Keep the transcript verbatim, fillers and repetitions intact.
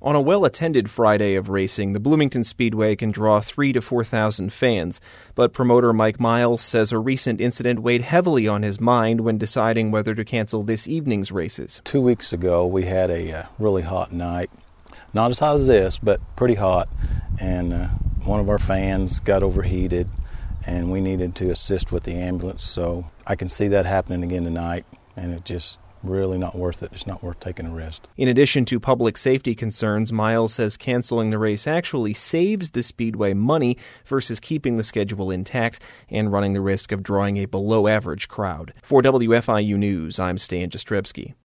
On a well-attended Friday of racing, the Bloomington Speedway can draw three to four thousand fans, but promoter Mike Miles says a recent incident weighed heavily on his mind when deciding whether to cancel this evening's races. Two weeks ago, we had a uh, really hot night. Not as hot as this, but pretty hot, and uh, one of our fans got overheated, and we needed to assist with the ambulance, so I can see that happening again tonight, and it just really not worth it. It's not worth taking a risk. In addition to public safety concerns, Miles says canceling the race actually saves the Speedway money versus keeping the schedule intact and running the risk of drawing a below-average crowd. For W F I U News, I'm Stan Jastrzebski.